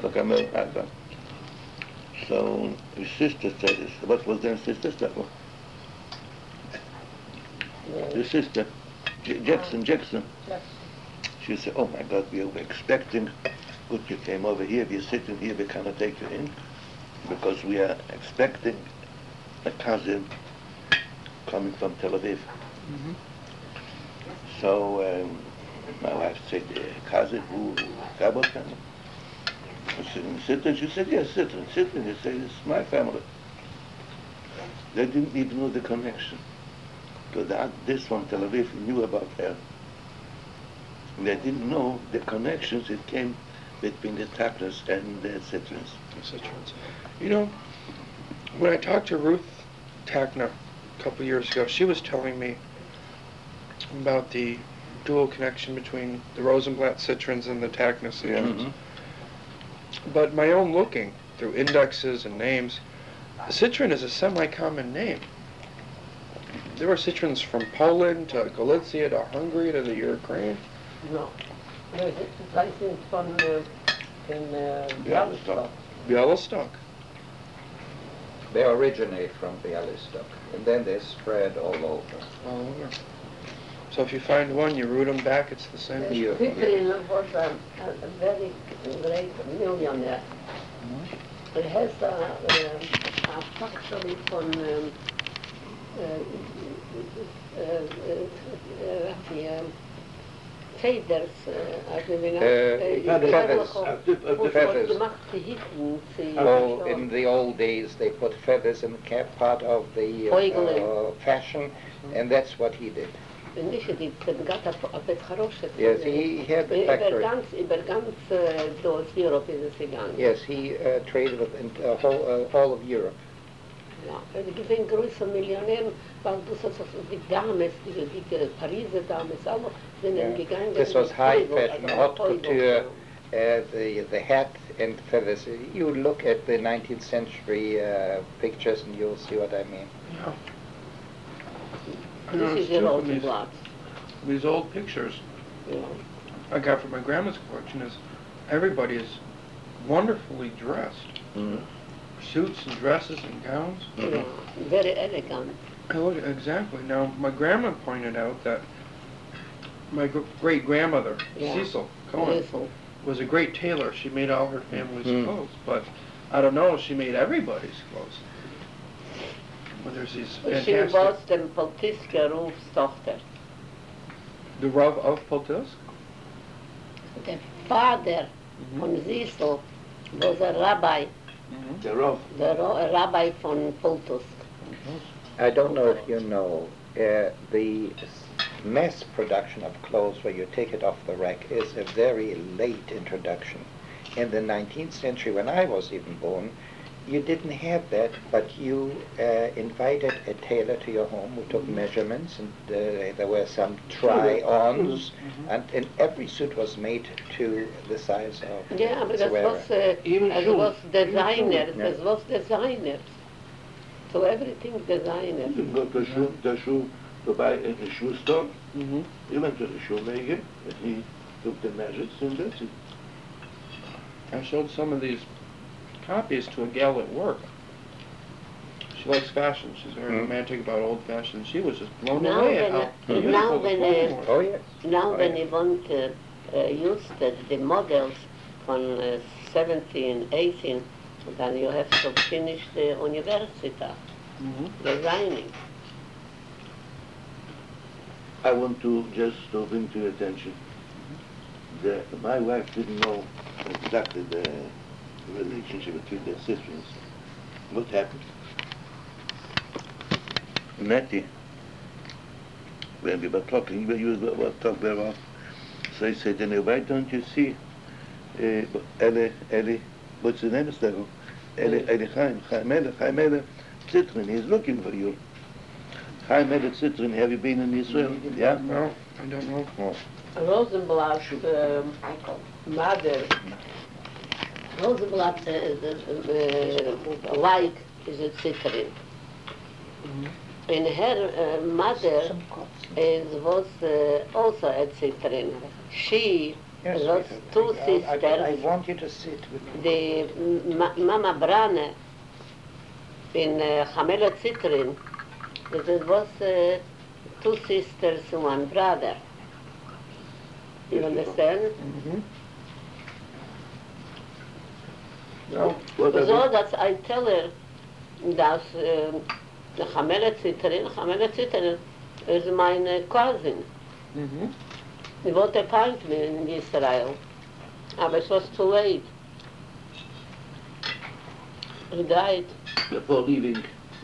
like America. So his sister said this. What was their sister? Stefan? The sister, Jackson. She said, oh my God, we were expecting. Good, you came over here, we're sitting here, we cannot take you in because we are expecting a cousin coming from Tel Aviv. Mm-hmm. So my wife said, cousin, who, Gabot? I said, Citrin? She said, yes, Citrin. He said, it's my family. They didn't even know the connection. Because this from Tel Aviv knew about her. And they didn't know the connections that came between the Tapners and the Citrins. You know, when I talked to Ruth Takna a couple years ago, she was telling me about the dual connection between the Rosenblatt Citrins and the Takna Citrins. Yeah. But my own looking through indexes and names, Citrin is a semi-common name. There were Citrins from Poland to Galicia to Hungary to the Ukraine. No. Zij zijn van Bialystok. Bialystok. They originate from Bialystok, and then they spread all over. All over. So if you find one, you root them back, it's the same. Citrin was a very great millionaire. He has a factory from feathers, Oh, in the old days they put feathers in the cap, part of the fashion, and that's what he did. Yes, he had the factory. Yes, he traded with all of Europe. Ja, ich bin größer Millionär, weil du sagst, die Damen, die Pariser Damen, alle sind gegangen. This was high fashion, haute couture, the hat and feathers. You look at the 19th century pictures and you'll see what I mean. Yeah. This is the Rosenblatt. These old pictures I got from my grandma's collection is everybody is wonderfully dressed. Mm-hmm. Suits and dresses and gowns. Yeah, very elegant. Oh, exactly. Now, my grandma pointed out that my great-grandmother, Cecil Cohen, was a great tailor. She made all her family's clothes, but I don't know, she made everybody's clothes. Well, there's these fantastic... She was the Poltiska Ruf's Tochter. The Rav of Poltisk? The father von Cecil was a rabbi. The rabbi von Poltusk. I don't know if you know, the mass production of clothes where you take it off the rack is a very late introduction. In the 19th century, when I was even born, you didn't have that, but you invited a tailor to your home who took measurements, and there were some try-ons, and every suit was made to the size of the wearer. It was designers. So everything designers. You go to the shoe to buy in the shoe store. You went to the shoemaker, and he took the measures, and that's it. I showed some of these copies to a gal at work. She likes fashion. She's very romantic about old fashion. She was just blown away at how beautiful the clothing was. When you want to use the models from 17, 18, then you have to finish the university, designing. I want to just bring to your attention that my wife didn't know exactly the relationship between their sisters. What happened? Nettie, when we were talking, we were talking very well. So I said, why don't you see Eli, what's the name of the Eli Chaim Citrin, he's looking for you. Chaim Citrin, have you been in Israel? Yeah? No, I don't know. Oh. Rosenblatt's mother, Rosenblatt's wife is a Citrin. And her mother was also a Citrin. She Yes, There was sweetheart. two sisters. I want you to sit with me. The Mama Brane in Hamela Zitrin, there was two sisters and one brother. You understand? Mm-hmm. No. So that I tell her that the Hamela Zitrin is my cousin. Mm-hmm. He wollte appoint me in Israel, aber es was too late. He died. Before leaving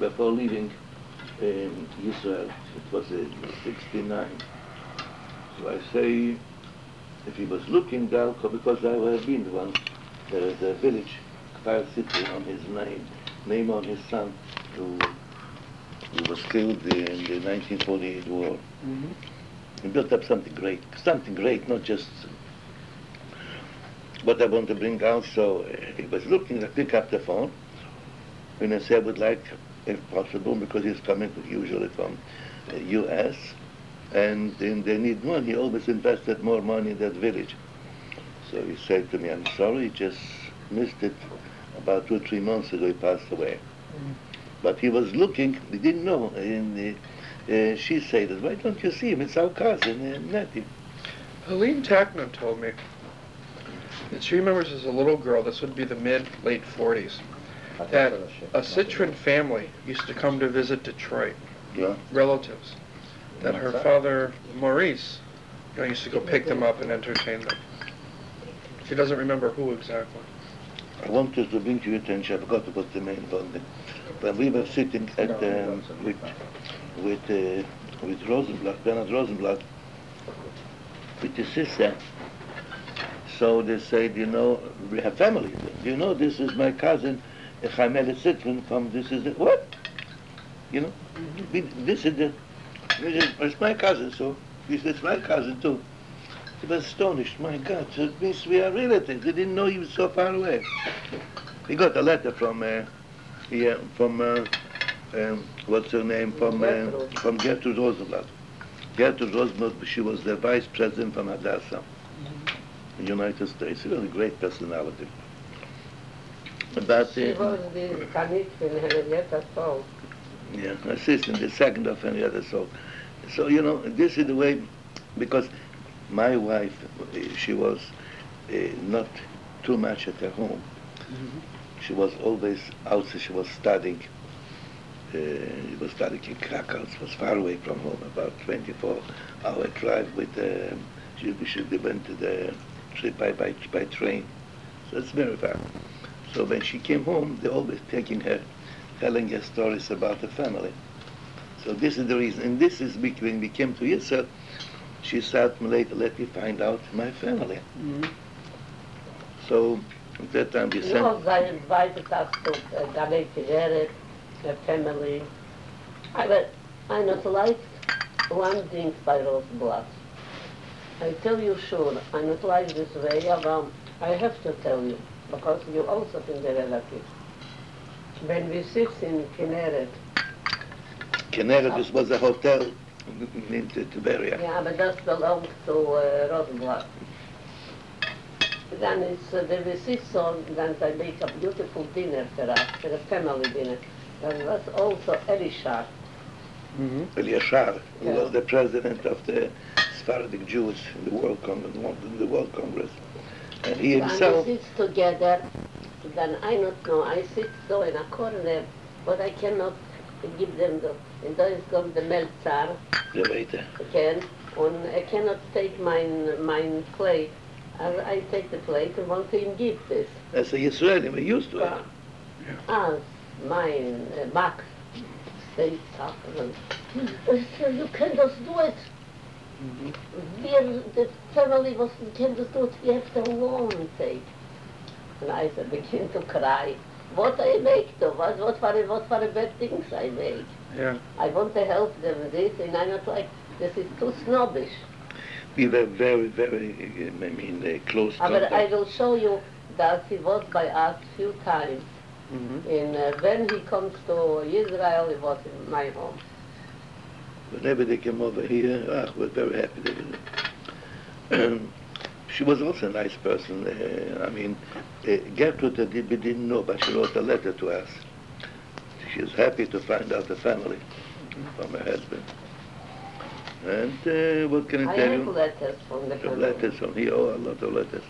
Israel, it was in 69. So I say, if he was looking down, because I have been once, there is a village, Kfar City, on his name on his son, who was killed in the 1948 war. Mm-hmm. He built up something great, not just what I want to bring out. So he was looking, I pick up the phone, and I said, I would like, if possible, because he's coming usually from U.S., and they need money. He always invested more money in that village. So he said to me, I'm sorry, just missed it. About 2 or 3 months ago, he passed away. Mm. But he was looking, he didn't know. And she said, why don't you see him? It's our cousin, Nettie. Helene Tackman told me that she remembers as a little girl, this would be the mid-late 40s, that a Citrin family used to come to visit Detroit, Yeah. relatives, that her father, Maurice, used to go pick them up and entertain them. She doesn't remember who exactly. I wanted to bring to your attention, I forgot to put the main one. When we were sitting at, with Rosenblatt, Bernard Rosenblatt, with his sister, so they said, we have family. This is my cousin, Hamela Zitrin from, this is the, what? It's my cousin, so it's my cousin too. He was astonished, my God, so it means we are relatives. He didn't know he was so far away. He got a letter from what's her name, from Gertrude Rosenblatt. Gertrude Rosenblatt, she was the vice president from Hadassah, in the United States. She was a great personality. But, she was the Kanit in Henrietta Soul. Yeah, assistant, the second of Henrietta Soul. So, this is the way, because my wife, she was not too much at her home. Mm-hmm. She was always outside. She was studying. She was studying in Krakow. It was far away from home, about 24-hour drive with. They went to the trip by train, so it's very far. So when she came home, they always taking her, telling her stories about the family. So this is the reason. And this is when we came to Israel. She said to me later, let me find out my family. Mm-hmm. So at that time we sent... They invited us to Galei Tigeret, a family. I not like one thing by Rosenblatt. I tell you sure, I not like this way, but I have to tell you, because you also think the relative. When we sit in Kinneret... Kinneret, this was a hotel in Tiberia. Yeah, but that belongs to Rosenblatt. Then it's the visit, so then they make a beautiful dinner for us, for a family dinner. There was also Elishar. Mm-hmm. Eliashar, who was the president of the Sephardic Jews in the World Congress. And he himself... And we sit together, then I don't know, I sit so in a corner, but I cannot give them and da ist kommt der Melzar, the waiter. again, and I cannot take my plate. I take the plate and want him give this. As a Israeli, we're used to it. As mine, Max, stays up and you can just do it. The family was, can just do it, we have to alone take. And I said, begin to cry. What I make though? What for bad things I make? Yeah. I want to help them with this, and I'm not like, this is too snobbish. We were very, very, close But contact. I will show you that he was by us few times. Mm-hmm. And when he comes to Israel, he was in my home. Whenever they came over here, we're very happy they were there. She was also a nice person. Gertrude we didn't know, but she wrote a letter to us. She was happy to find out the family from her husband. And what can I tell have you? letters from the family. Letters from here, a lot of letters.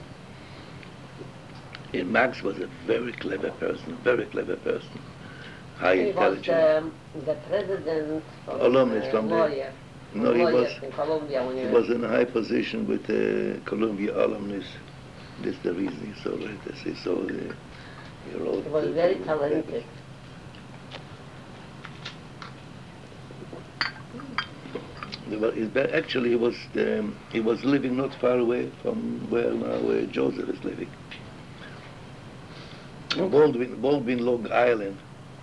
And Max was a very clever person, high He was intelligence. the president of Alumnus from the- lawyer. No, he Lawyer was in Columbia he was in a high position with Columbia alumnus. That's the reason he so letters. He wrote. He was very talented. Actually, he was living not far away from where now Joseph is living. Baldwin, Long Island.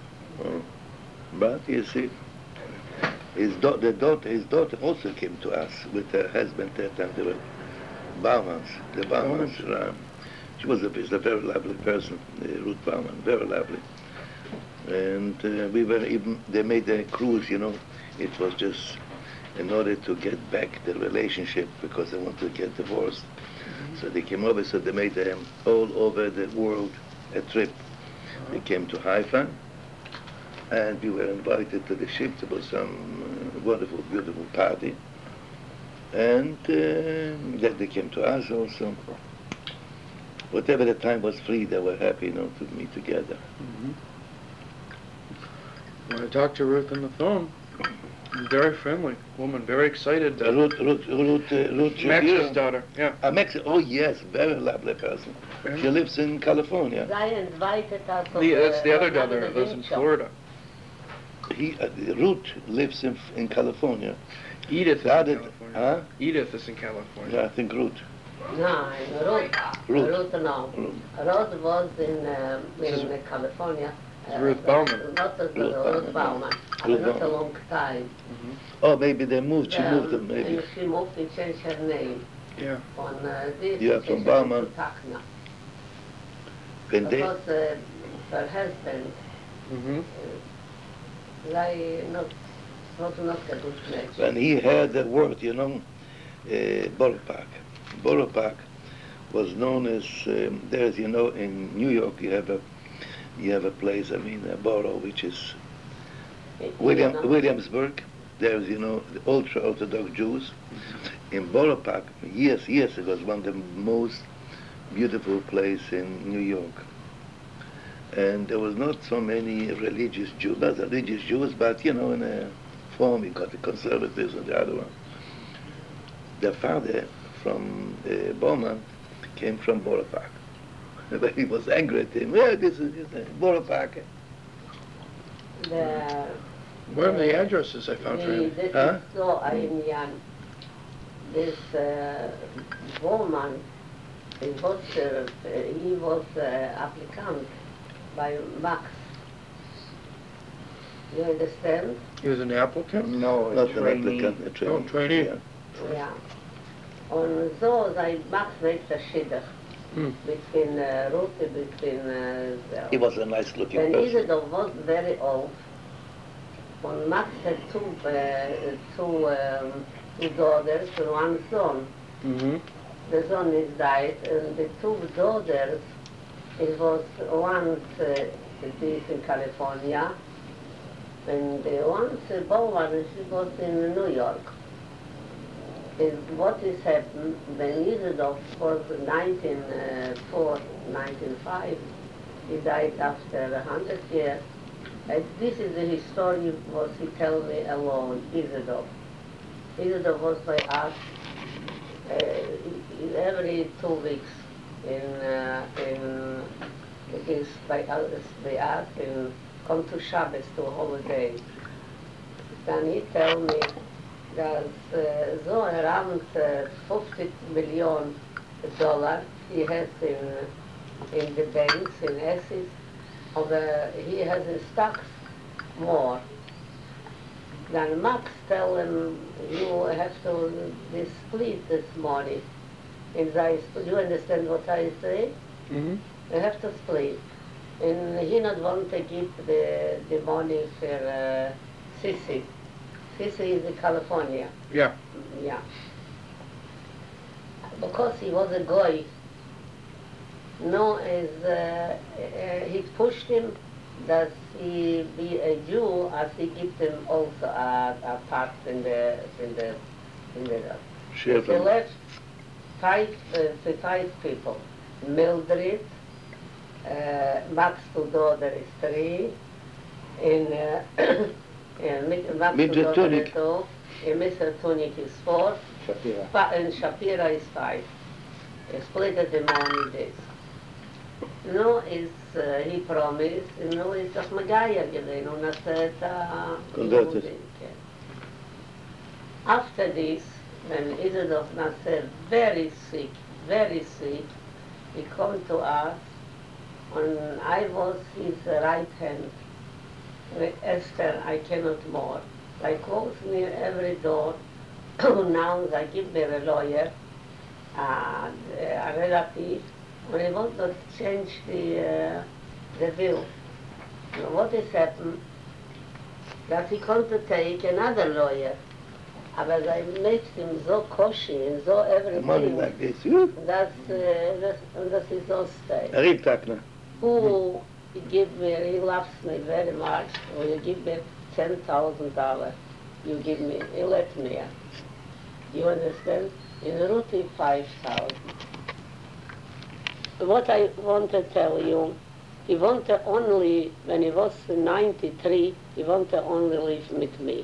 But you see, his daughter also came to us with her husband that time. They were Baumans, the Baumans. She was a very lovely person, Ruth Bauman, very lovely. And they made a cruise, It was just in order to get back the relationship because they wanted to get divorced. So they came over, so they made all over the world a trip. They came to Haifa, and we were invited to the ship. There was some wonderful, beautiful party. And then they came to us also. Whatever the time was free, they were happy, to meet together. When I talked to Ruth on the phone, very friendly woman, very excited. Ruth Max's daughter, yeah. Max, oh yes, very lovely person. Yeah. She lives in California. They invited us. That's the other daughter that lives in Florida. Ruth lives in California. Edith is in California. Huh? Edith is in California. Yeah, I think Ruth. No, Ruth no. Ruth was in California. Ruth Bauman. Not Ruth Bauman. Not a long time. Oh, maybe they moved. She moved them, maybe. And she moved and changed her name. Yeah. On this. Yeah, from Bauman. Takna. When they, Because her husband, they was not a good match. when he heard the word, Borough Park. Borough Park was known as there's, in New York you have a place, a borough which is Williamsburg. There's, the ultra-Orthodox Jews. In Borough Park, years ago, was one of the most beautiful place in New York. And there was not so many religious Jews, but, in a form, you got the conservatives and the other one. The father from Bowman came from Borough Park. But he was angry at him. Yeah, this is Borough Park. What are the addresses I found for him? This Bowman, he was applicant by Max. You understand? He was an applicant? No, Not trainee. an applicant, a trainee. Oh, trainee. Yeah. Yeah. On so, Max made a shidduch between Ruth, between He was a nice-looking when person. Isidore was very old, when Max had two daughters and one son. The son is died, and the two daughters, it was one is in California, and the one Bowen, she was in New York. And what is happened when Isidore was 1904, 1905, he died after 100 years. And this is the history what he tell me alone, Isidore. Isidore was by us every 2 weeks it is by us and come to Shabbos to holiday. Then he tell me that so around $50 million he has in the banks, in assets, he has in stocks more. Then Max tell him, you have to split this money. And you understand what I say? You have to split. And he not want to give the money for Sissy. Sissy is in California. Yeah. Yeah. because he was a goy, no, he pushed him that he be a Jew as he gives him also a part in the he left five people. Mildred, Max daughter is 3, and Max daughter is 2, and Mr. Tunik is 4, and Shapira is 5. Split the money this. No, he promised, no, ist doch Magaya gewesen, und converted. After this, when Isidore Nasser very sick, he come to us, and I was his right hand. With Esther, I cannot more. I close me every door. Now I give me a lawyer, a relative, and I want to change the will. Now what has happened? That he come to take another lawyer. But I made him so koshy and so everything. Money like this, you? That is so stay. Rick Takner. Who he loves me very much. Or you give me $10,000. You give me, he let me. You understand? In Ruti 5,000. What I want to tell you, he wanted only, when he was 93, he wanted only live with me.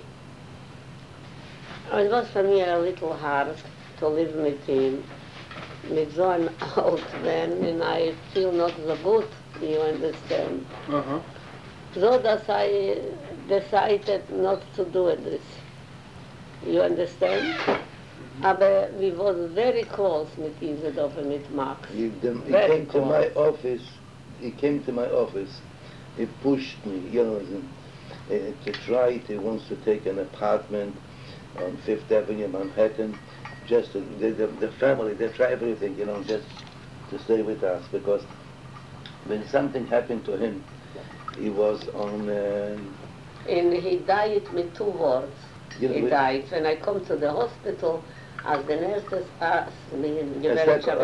It was for me a little hard to live with him, with so an old man, and I feel not so good, you understand? So that I decided not to do this. You understand? But we was very close with Isidore and with Max. He came to my office. He came to my office. He pushed me, you know, to try. He wants to take an apartment on Fifth Avenue, Manhattan. Just the family, they try everything, you know, just to stay with us. Because when something happened to him, he was on. And he died with 2 words. You know, He died. When I come to the hospital, as the nurses asked me, Esther,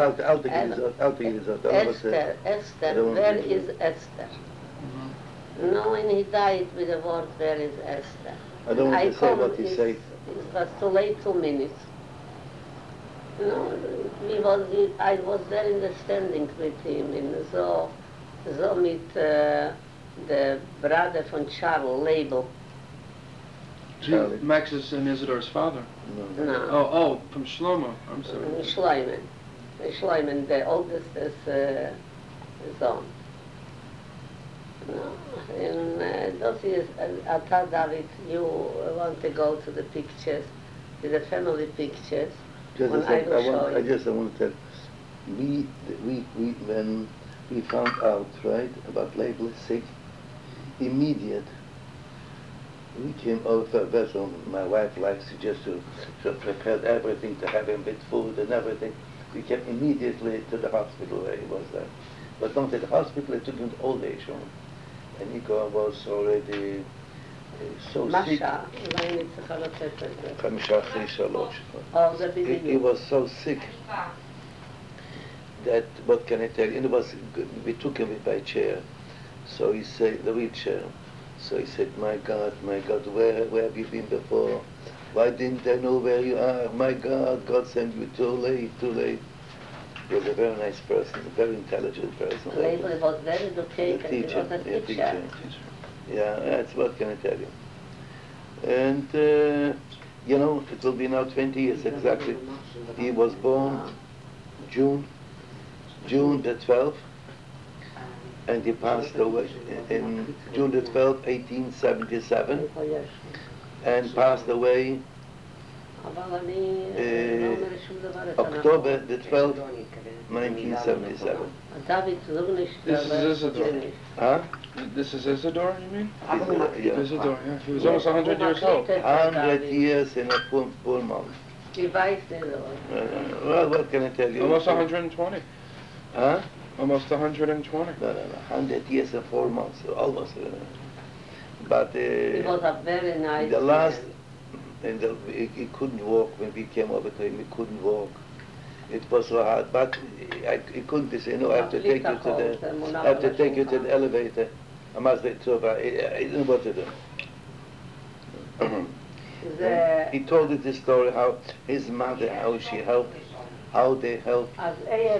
where is Esther? No, and he died with the word, where is Esther? I don't want to say what he said. It was too late, 2 minutes. No, I was very understanding with him, and so with the brother from Charles, Label. Max's and Isidore's father. No. Oh, from Shlomo. I'm sorry. Shleiman, the oldest is son. No. And that is, Ata David, you want to go to the pictures, to the family pictures. I just want to tell, when we found out, right, about Label sick, immediate. We came over vessel. My wife likes just to prepare everything to have him with food and everything. We came immediately to the hospital where he was there. But not at the hospital, it took him to old age home. And Nico was already so sick. He was so sick that, what can I tell you, we took him by chair. So he said, the wheelchair. So he said, my God, where have you been before? Why didn't I know where you are? My God sent you too late. He was a very nice person, a very intelligent person. Label was very educated, he was a teacher. Yeah, that's what can I tell you. And, you know, it will be now 20 years exactly. He was born June the 12th. And he passed away in June the 12th, 1877, and passed away October the 12th, 1977. This is Isidore. Huh? This is Isidore, you mean? Yeah. Isidore, yeah. He was almost 100 years old. 100 years in a full month. Well, what can I tell you? Almost 120. Huh? Almost 120. No, 100 years and 4 months, almost. But it was a very nice. The last, he couldn't walk when we came over to him. He couldn't walk, It was so hard, but I couldn't say, no, I have to take you to the elevator. I must say, so I didn't know what to do. He told us the story how his mother, how she helped, how they helped the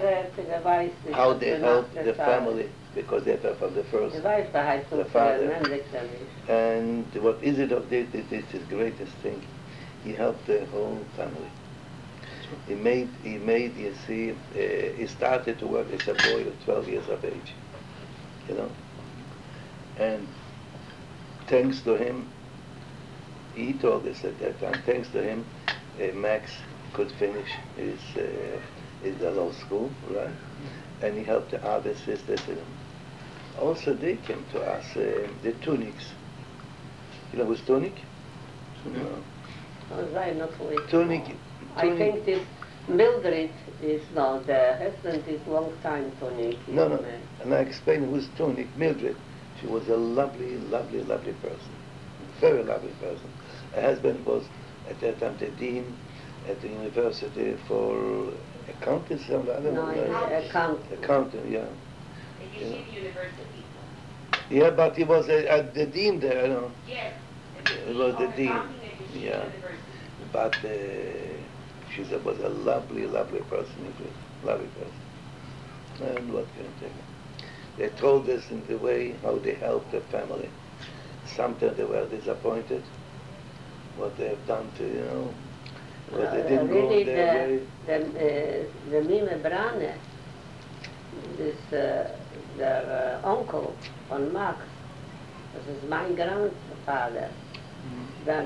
family, because they were from the first, the father. And what Isidore did is his greatest thing. He helped the whole family. He made, you see, he started to work as a boy of 12 years of age, you know. And thanks to him, he told us at that time, thanks to him, Max could finish his law school, right? And he helped the other sisters. Also, they came to us, the Tunics. You know who's Tunic? No. Tunic. I think this Mildred is now the husband is long time Tunic. No. And I explained who's Tunic. Mildred. She was a lovely, lovely, lovely person. Very lovely person. Her husband was at that time the dean at the university for accountants. I don't know. Accountant, yeah. University. Yeah, but he was the dean there, you know. Yes. He was the dean. Yeah. But she was a lovely, lovely person. Lovely person. And what can I tell you? They told us in the way how they helped the family. Sometimes they were disappointed what they have done to, you know, because they didn't really go their way. The Mime Brane, this their uncle von Max, this is my grandfather. Then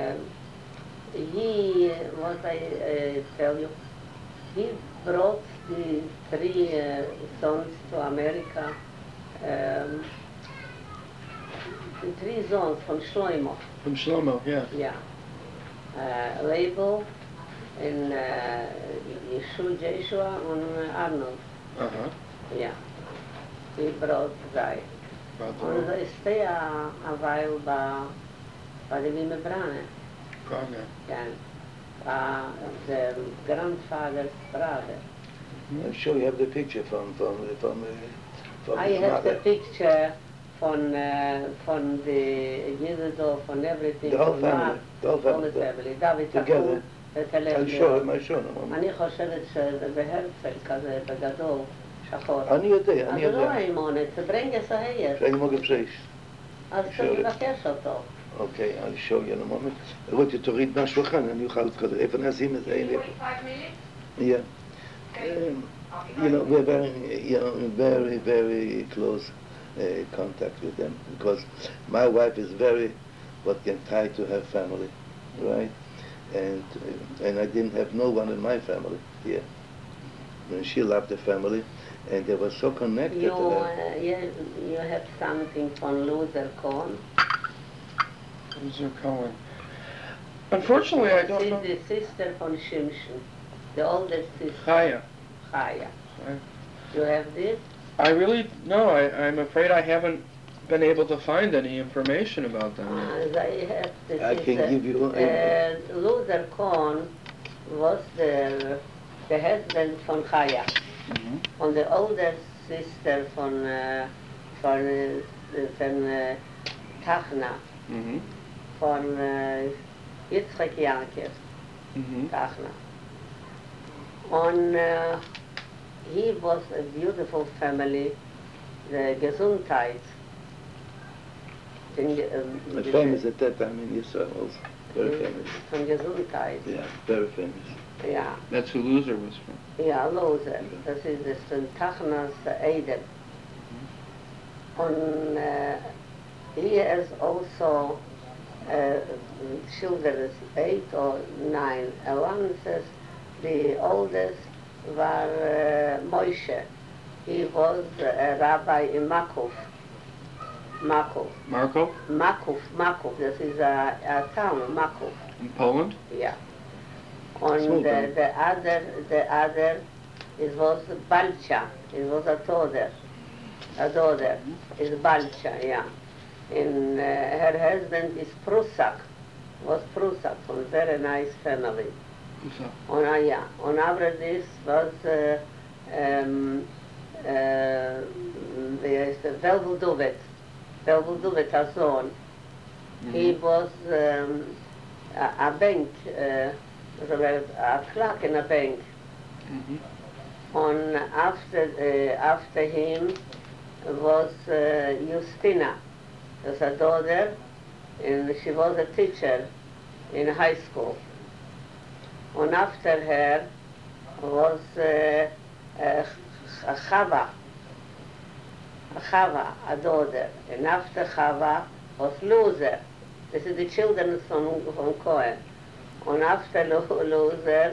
he, what I tell you, he brought the 3 sons to America. The 3 sons from Shlomo. From Shlomo, yeah. Yeah. Label and Joshua and Arnold. Uh-huh. Yeah. He brought they. Und they stay a while by the Wime Brane. Praga. Yeah. The grandfather's brother. I'm sure you have the picture from I his have mother. the picture from the Yiddo, from everything. The whole family. The whole family. David Together. I'll show him. אני חושבת שבהרצל כזה בגדול, שחור. אני יודע. אז לא האימונת, זה ברנגס ההייר. שאני מוגב שיש. אז צריך לבקש אותו. Okay, I'll show you in a moment. I want you to read מהשולחן, אני אוכל לקרוא. איפה נשים את זה? 45 minutes? Yeah. You know, we're very, very close contact with them, because my wife is very, tied to her family, right? And I didn't have no one in my family here. And she loved the family, and they were so connected to her. You have something from Luther Cohen? Luther Cohen. Unfortunately, I don't know. The sister from Shimshon, the oldest sister. Chaya. Chaya. You have this? I really, no, I'm afraid I haven't been able to find any information about them. I can give you... Luther Cohen was the husband from Chaya, and the older sister from Tachna, from Yitzchak Yankov, Tachna. And he was a beautiful family, the Gesundheit. Famous at that time in Israel also. Very famous. From Gesundheit. Yeah, very famous. Yeah. That's who Luther was from. Yeah, Luther. That is the Tachnas Eden. And he has also children, 8 or 9. One says the oldest was Moshe. He was a rabbi in Makov. Markov? Makov. This is a town, Makov. In Poland? Yeah. And the other, it was Balcha. It was a daughter. Is Balcha, yeah. And her husband is Prusak. Was Prusak from a very nice family. Ja. Und aber das was, wie heißt der, Velvel Duvet, der Sohn. He was a bank, a clerk in a bank. And after him was Justina, was a daughter, and she was a teacher in high school. And after her was Chava, a daughter. And after Chava was Loser. This is the children from Cohen. And after Loser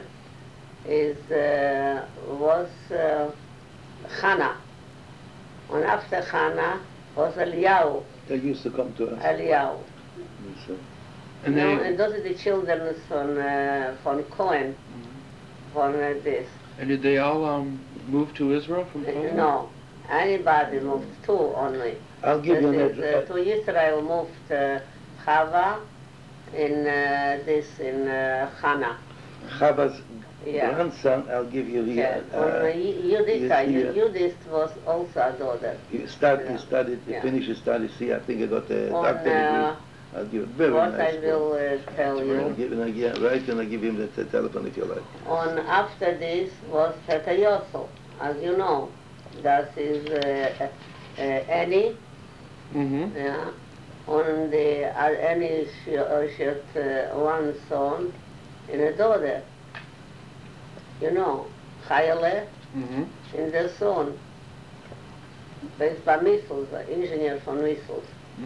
was Hannah. And after Hannah was Eliyahu. They used to come to us. Eliyahu. And And those are the children from Cohen, from this. And did they all move to Israel from Poland? No, anybody moved, two only. I'll give you an address. To Israel moved Chava in Hannah. Chava's Yeah. grandson, I'll give you Yeah. here. Judith was also a daughter. He studied, Yeah. finished his studies here. I think he got a On, doctorate degree. I'll give it very what nice. I will tell I'll you. give it, right, and I'll give him the telephone if you like. And after this was Peter Yossel, as you know. That is Annie. Yeah. And Annie, she had one son and a daughter. You know, Chayale and their son. Based by missiles, engineer for missiles.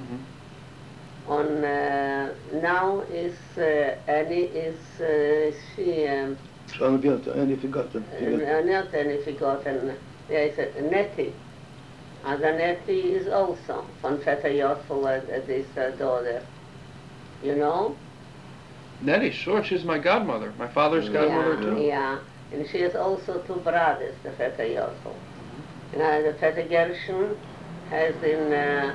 And now is Annie is she Any forgotten. not Annie forgotten. There is a Nettie. And the Nettie is also from Peter Yossel, this daughter. You know? Nettie, sure, she's my godmother. My father's godmother too. Yeah, and she has also two brothers, the Peter Yossel. And the Peter Gershon has in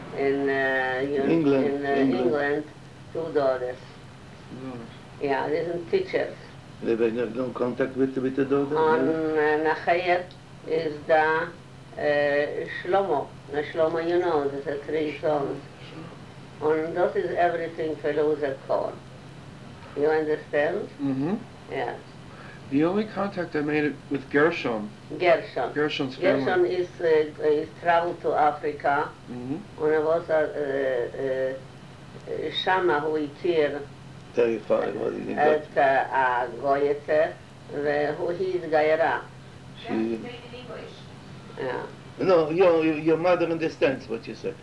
England two daughters. Yeah, these are teachers. They were no contact with the daughter? And Nachayet is the Shlomo. The Shlomo, you know, there's a three sons. And that is everything for Loser Korn. You understand? Yes. The only contact I made with Gershon. Gershon. Gershon's family. Gershon is traveled to Africa. And it was a Shama who הכיר Terrified. את הגויצה, והוא התגיירה. That's in English. Yeah. No, your mother understands what you say.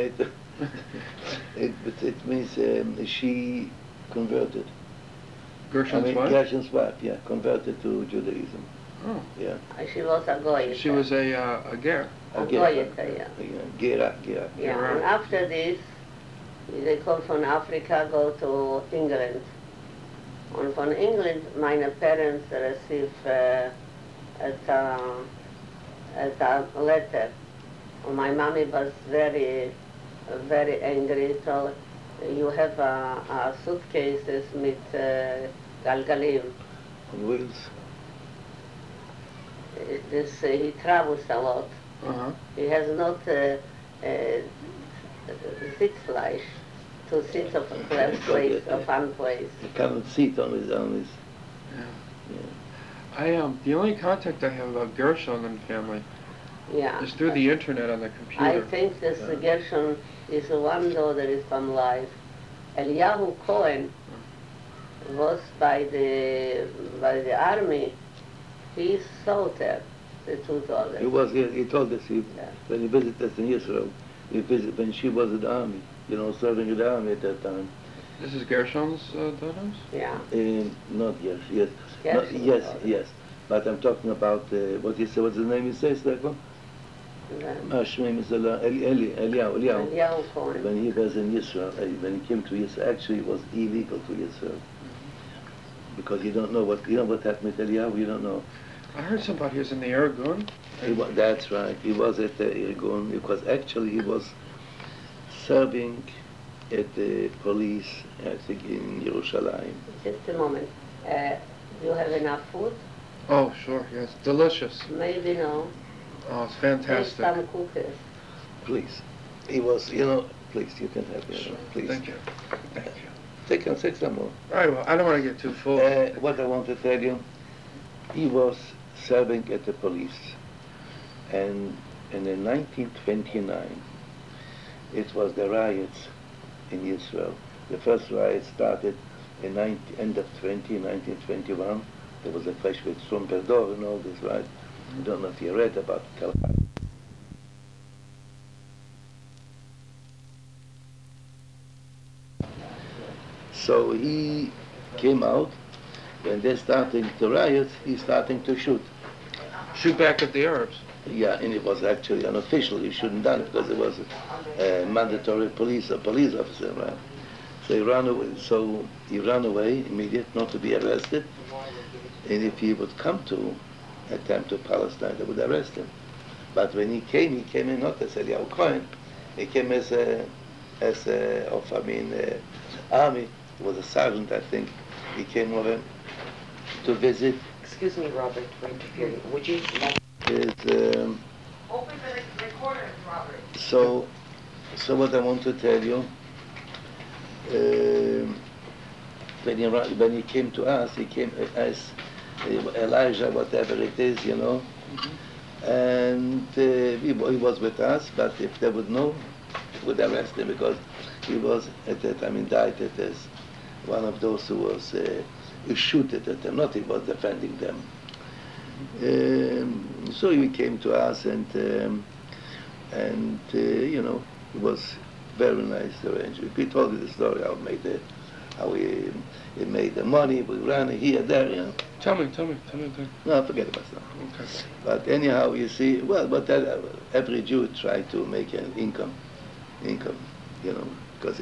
It means she converted. Gershon's wife? Gershon's wife, yeah, converted to Judaism. Oh. Yeah. She was a goyeta. She was a ger. A goyeta, yeah. Gera. Yeah, and after this, they come from Africa, go to England. And from England, my parents received a letter. And my mommy was very, very angry. So you have a suitcases with galgalim. On wheels. He travels a lot. He has not Sitzfleisch to sit of a place, a fun place. He cannot sit on his The only contact I have about Gershon and family is through the internet on the computer. I think this Gershon is one daughter is from life. Eliyahu Cohen was by the army. He saw her, the two daughters. He told us when he visited us in Israel, when she was in the army, serving in the army at that time. This is Gershon's daughters? Yeah. Not yes. Yes. But I'm talking about what you say. What's the name you say, Stefan? Eliyahu Cohen. When he was in Israel, when he came to Israel, actually it was illegal to Israel. Because you don't know what happened with Eliyahu, you don't know. I heard somebody he was in the Irgun. That's right, he was at the Irgun, because actually he was serving at the police, I think in Yerushalayim. Just a moment. You have enough food? Oh, sure, yes. Delicious. Maybe no. Oh, it's Take fantastic. some cookies. Please. He was, please, you can have it. Sure. Please. Thank you. Thank you. Take some more. All right, well, I don't want to get too full. What I want to tell you, he was serving at the police. And in 1929, it was the riots in Israel. The first riot started in end of 1921. There was a clash with Trumpeldor and all this, right? I don't know if you read about Tel Aviv. So he came out. When they're starting to riot, he's starting to shoot. Shoot back at the Arabs. Yeah, and it was actually unofficial. He shouldn't done it because it was a mandatory police officer, right? So he ran away. So he ran away immediately, not to be arrested. And if he would come to attempt to Palestine, they would arrest him. But when he came in not as Eliyahu Cohen. He came as army. He was a sergeant, I think. He came over to visit. Excuse me, Robert, for interfering. Would you like... His, Open the recorder, Robert. so what I want to tell you, when he came to us, he came as Elijah, whatever it is, and he was with us, but if they would know, they would arrest him because he was at that time indicted as one of those who was who shooted at them, not he was defending them. So he came to us and it was very nice arrangement. We told you the story how we made the money, we ran here, there, Tell me. No, forget about that. Okay. But anyhow, you see, every Jew tried to make an income, because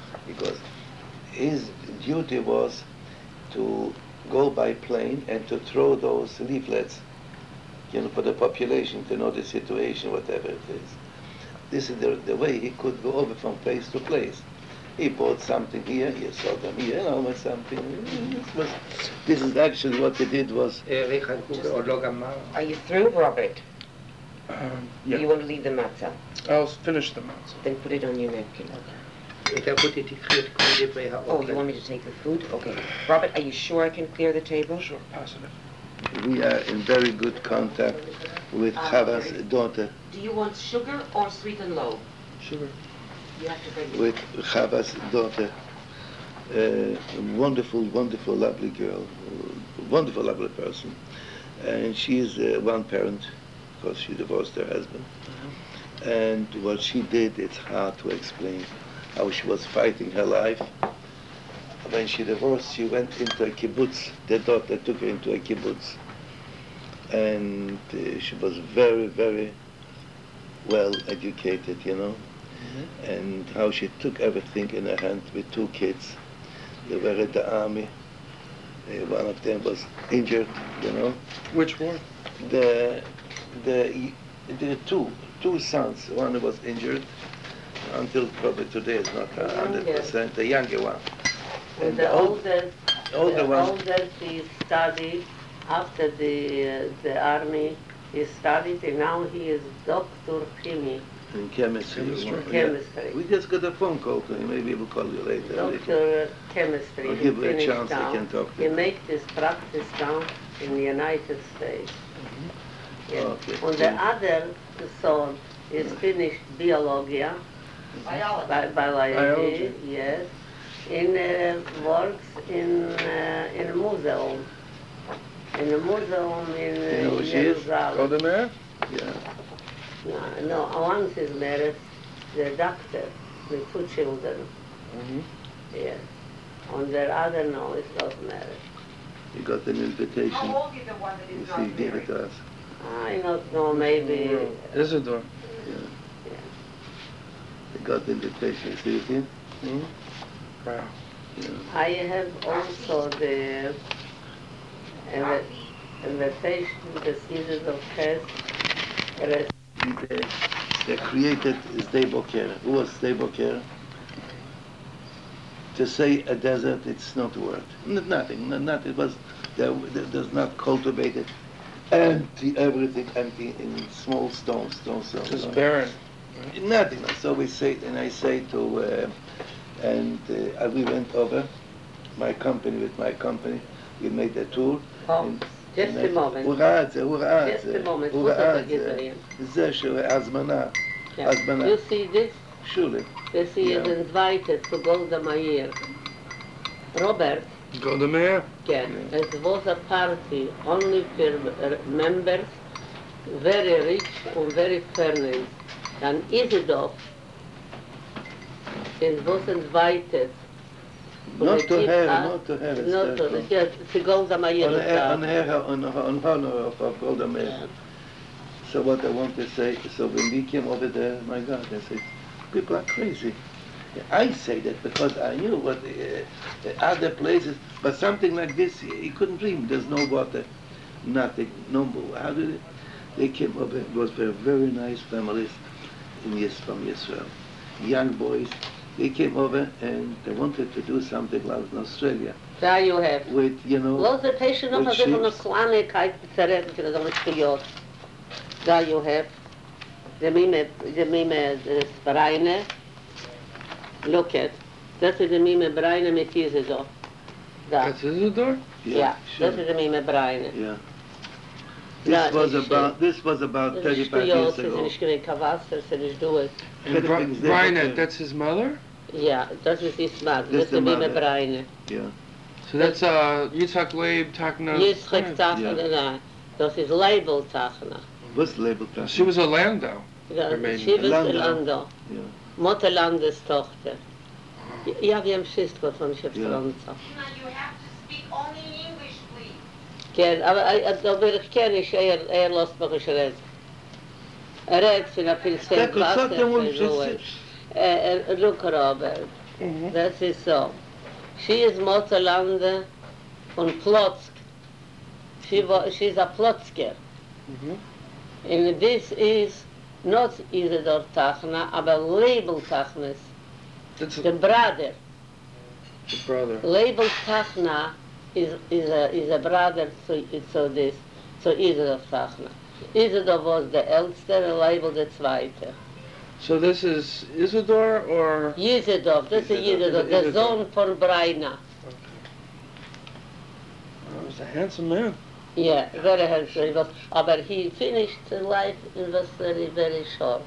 his duty was to go by plane and to throw those leaflets, for the population to know the situation, whatever it is. This is the way he could go over from place to place. He bought something here, he sold them here, something. This is actually what he did was... Are you through, Robert? Yeah. You want to leave the matzah? I'll finish the matzah. Then put it on your napkin. Oh, you want me to take the food? Okay. Robert, are you sure I can clear the table? Sure, positive. We are in very good contact with Chava's daughter. Do you want sugar or sweet and low? Sugar. You have to bring it. With Chava's daughter, a wonderful, lovely girl, wonderful, lovely person. And she is one parent, because she divorced her husband. And what she did, it's hard to explain. How she was fighting her life. When she divorced, she went into a kibbutz. The daughter took her into a kibbutz. And she was very, very well educated, And how she took everything in her hand with two kids. They were at the army. One of them was injured, Which one? The two sons. One was injured. Until probably today is not 100%, the younger one. And the older one. he studied after the army. He studied and now he is Dr. Chemi. In chemistry. Chemistry. We just got a phone call to him. Maybe we'll call you later. Dr. Chemistry. I'll He give you a finished chance I now. can talk to He him. make this practice now in the United States. Yes. Okay. And the other son is finished biologia. Biology, yes. Works in museum. In a museum in Jerusalem. Go to there? Yeah. No, once is married, the doctor with two children. Yes. On the other, no, is not married. He got an invitation. How old is the one that You is see, he not gave it married? to us. I don't know, maybe. Isidore. Yeah. He got the invitation. See it here? Wow. Yeah. I have also the invitation, the series of tests. They created Sde Boker. Who was Sde Boker? To say a desert, it's not a word. Nothing. It There's not cultivated, empty, everything empty in small stones. Just barren. Nothing. So we say, and I say to, we went over with my company, we made a tour. Oh, just a moment. Just a moment. You see this? Surely. This is invited to Golda Meir. Robert. Golda Meir? Yes. It was a party only for members, very rich and very fair. And Isidov, it was invited. Not to have to Golda Meir. On honor of Golda Meir. So what I want to say, so when we came over there, my God, I said, people are crazy. I say that because I knew what other places, but something like this, you couldn't dream. There's no water, nothing, no more. How did it? They came over, it was very nice families from Israel. Young boys, they came over and they wanted to do something like in Australia. There you have. With, Los the patient of a Kleinigkeit zu reden, für das Gejot. There you have. The Mime Breine. Look at. Das ist the Mime Breine mit Isidor. Da. That's Isidor? Yeah, sure. Das ist the Mime Breine. Yeah. This was about 35 years ago. And Breine, that's his mother? Yeah, das ist his mother. That's the Mime Breine. Yeah. So that's Yitzhak Leib Tachna. Yitzhak Tachna, das ist Leibel Tachna. What's Leibel Tachna? She was a Landau. She was a Landau. Yeah. Mutter Landes Tochter. Ja, wir haben wszystko von Szewstronca. You have to speak only in English, please. כן, aber ich kenne nicht, lässt mich nicht reden. Redet von der Pilzen Wasser. Look, Robert, das ist so. She is Mutterlande von Plotzk. She's a Plotzker. And this is not Isidor Tachna, aber Leibel Tachnes. The brother. The brother. Leibel Tachna is a brother to Isidor Tachna. Isidor was the eldest and Leibel the zweite. So this is Isidor or? Isidor, this is Isidor, the son von Breina. Okay. He was a handsome man. Yeah, very handsome. But he finished life, it was very, very short.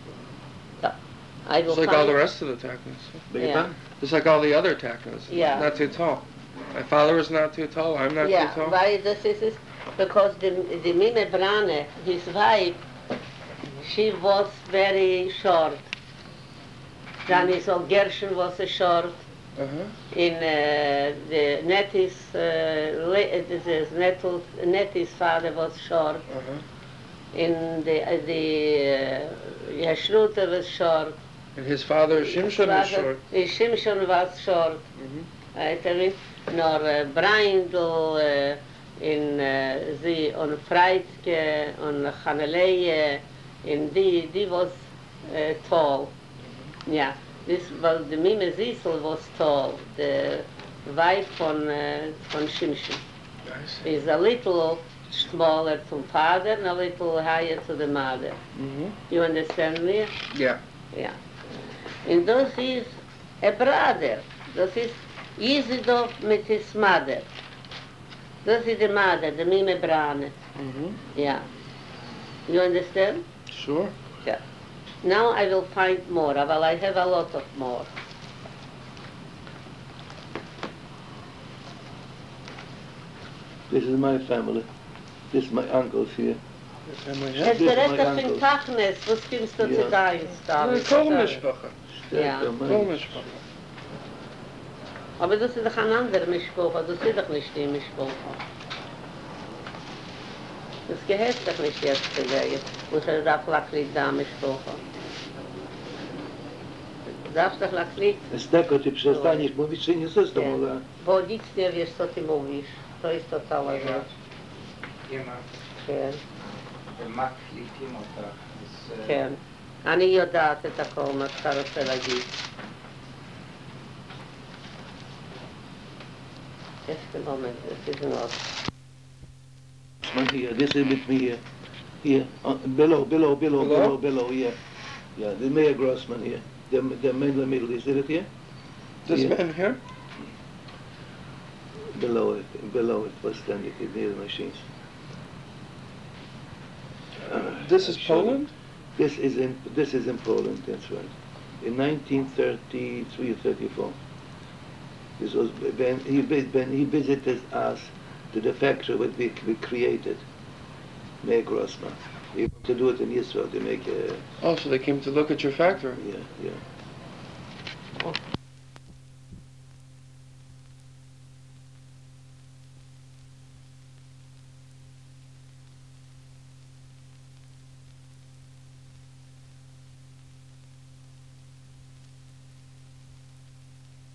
It's like all the rest of the Tachnas. Yeah. It's like all the other Tachnas. Yeah. Not too tall. My father was not too tall, I'm not too tall. Yeah, why this is because the Mime Brane, his wife, she was very short. Then his old Gershon was short. In the Nettis father was short. In the Yeshruta was short. And his father Shimshon was short. Shimshon was short. Nor Breindl, in sie on Freitke, on Chaneleie, in die was tall. Yeah, this was the Mime Zisel was tall. The wife von Shimshon is a little smaller to father and a little higher to the mother. You understand me? Yeah. Yeah. And this is a brother. This is Isidor with his mother. This is the mother, the Mime Brane. Yeah. You understand? Sure. Yeah. Now I will find more, but I have a lot of more. This is my family. This is my uncles here. Es der Retter von Tachnes, was kommst du zu dein, David? Kohlmischpache. Ja. Kohlmischpache. Aber das ist doch ein anderer Mischpache, das ist doch nicht die Mischpache. Das gehört doch nicht jetzt zu gehen, wo es da Flaklied da Mischpache. Zawsze doch Flaklied. Steko, ty przestaniesz mówić, czy nie chcesz to mówić? Bo nic nie wiesz, co ty mówisz. To jest to cała rzecz. כן. ומקליטים אותך. כן. אני יודעת את הכל, מה שאתה רוצה להגיד. Just a moment, this is not. Grossman here. This is with me here. Here, below, yeah. Yeah, the Mayor Grossman here. The man in the middle, is it here? This Yeah. man here? Below it was standing near the machines. This is I'll show you. Poland? This is in Poland, that's right. In 1933 or 34. This was when he visited us to the factory that we created, Mayor Grossman. We want to do it in Israel to make a, Oh, so they came to look at your factory. yeah.